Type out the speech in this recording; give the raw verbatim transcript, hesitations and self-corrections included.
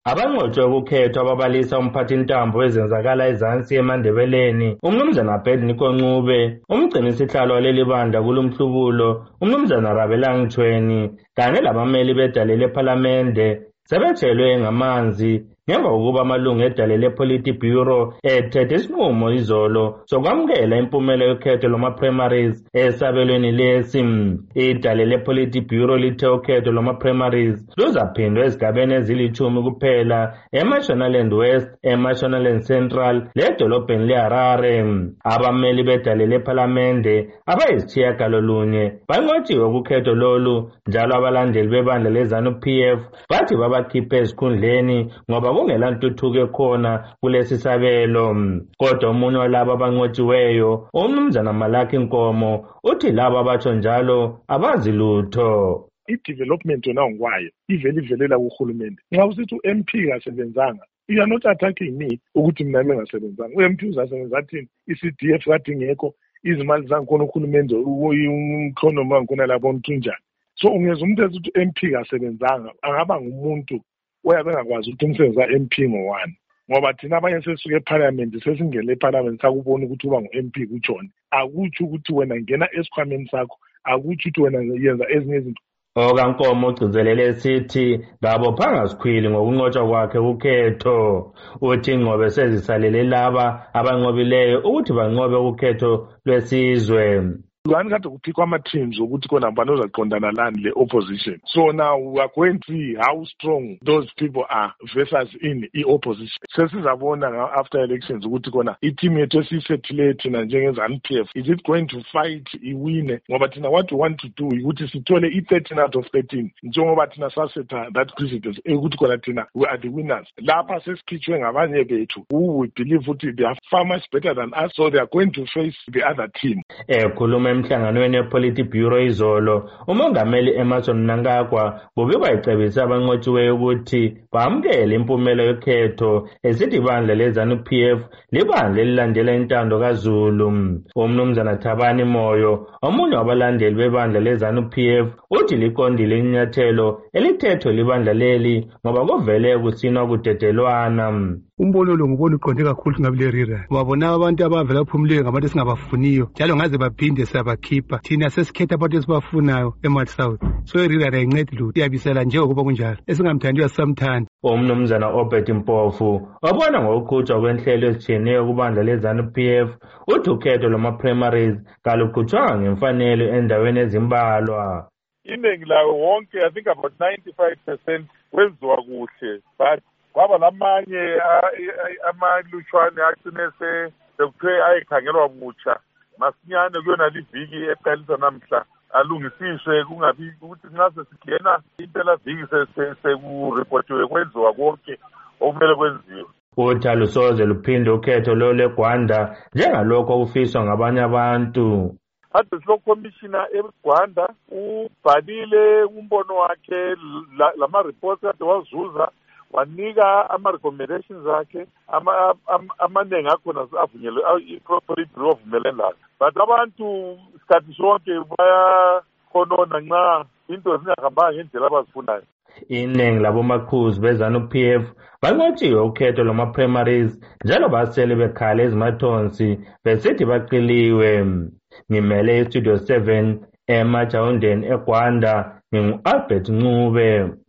Abanqotshwe ukukhethwa ababalisa umphathintambo wezenzakala ezansi eMandebeleni umnumzana Abednego Ncube, umgcini sihlalo waleli bandla kulumhlubulo umnumzana Rabelang Tshweni kanye labameli bedale lephalamende sebetshelwe ngamanzi ngemva kokuba amalungu edale lePolitburo ethethe isinqumo izolo sokwamukela impumela yokhetho lwama-primaries esabelweni lesi. Idale lePolitburo lithe ukhetho lwama-primaries luzaphindwa ezigabeni ezilithumi kuphela eMashonaland West, eMashonaland Central ledolobheni leHarare. Abameli bedale lephalamende abayisitshiyagalolunye banqotshiwe ukhetho lolu, njalo abalandeli bebandla leZANU-P F bathi babakhiphe ezikhundleni ngoba kungela ntuthuko ekhona kulesi sabelo. Kodwa omunye walabo abanqotshiweyo, umnumzana Malaki Nkomo, uthi labo abatsho njalo abazi lutho. I-development yona ngokwayo ivele ivelela kuhulumende. Nxa usithi u-M P kasebenzanga, you are not attacking me ukuthi mina ngingasebenzanga. U-M P uzasebenza athini? I-C D F kade ingekho, izimali zangikhona uhulumende umkhonomi wangikhona lapho mthunjani. So ungeza umuntu ethi u-M P kasebenzanga, angaba ngumuntu oyabe engakwazi ukuthi umsebenzi ka-M P ngowani. Ngoba thina abanye sesuke eParliament sesingene eParliament sakubona ukuthi uba ngu-M P kutshona. Akutsho ukuthi wena ngena esikhwameni sakho, akutsho ukuthi wena yenza ezinye izinto. OkaNkomo ugcizelele esithi kabophanga sikhwili ngokunqotshwa kwakhe ukhetho. Uthi ingqobe sezisalele laba abanqobileyo ukuthi banqobe ukhetho lwesizwe. Lwani kade kuphikwa ama-teams ukuthi kona mbani ozaqondana lani le-opposition. So now we are going to see how strong those people are versus in i-opposition. Sesizabona after elections ukuthi kona i-team yethu esiyisethileyo thina njenge-ZANU-P F, is it going to fight iwine? Ngoba thina what we want to do ukuthi sithole i-thirteen out of thirteen njengoba thina sasetha that precedence ukuthi kona thina we are the winners. Lapha sesikhitshwe ngabanye bethu who we believe ukuthi they are far much better than us, so they are going to face the other team. Ekhuluma emhlanganweni wePolitburo izolo, umongameli Emmerson Mnangagwa ubikwa ecebisa abanqotshiweyo ukuthi bamukele impumela yokhetho esithi ibandla leZANU-P F libandla elilandela intando kaZulu. Umnumzana Thabani Moyo, omunye wabalandeli bebandla leZANU-P F, uthi liqondile inyathelo elithethwe libandla leli ngoba kuvele kusinwa kudedelwana. Umbono lo ngubona uqonde kakhulu ngabilerira. Wabona abantu abavela kuphumuleke ngabantu esingabafuniyo, njalo ngaze baphinde siyabakhipha. Thina sesikhetha abantu esibafunayo eMarch South. So irira ayincedi lutho, iyabisela nje ukuba kunjalo. Esingamthandiyo sisamthanda. Umnumzana Obert Mpofu, wabona ngokuqhutshwa kwenhlelo ezitshiyeneyo kubandla leZANU-P F, uthi ukhetho lwama-primaries kaluqhutshwanga ngemfanelo endaweni ezimbalwa. Iningi lawo wonke, I think about ninety-five percent kwenziwa kuhle, but kwaba lamanye amalutshwane agcine sekuthiwe ayekhangelwa butsha masinyane kuyona liviki eqalisa namhla alungisiswe, kungabi ukuthi nxa sesigena impela viki sekuripotiwe kwenziwa konke okumele kwenziwe. Uthi alusoze luphinde ukhetho lo leGwanda njengalokho okufiswa ngabanye abantu. Ade silokomishina eGwanda ubhalile umbono wakhe lama-reports ade wazuza, wanika ama-recommendations akhe amaningi akhona avunyelwe i-Politburo avumelene lazo. But abantu isikhathi sonke bayakhonona nxa into zingahambanga ngendlela abazifunayo. Iningi labomaqhuzu beZANU-P F banqotshiwe ukhetho lwama-primaries njalo basele bekhala ezimathonsi besithi baqiliwe. Ngimele iStudio seven eMajawundeni eGwanda, ngingu-Albert Ncube.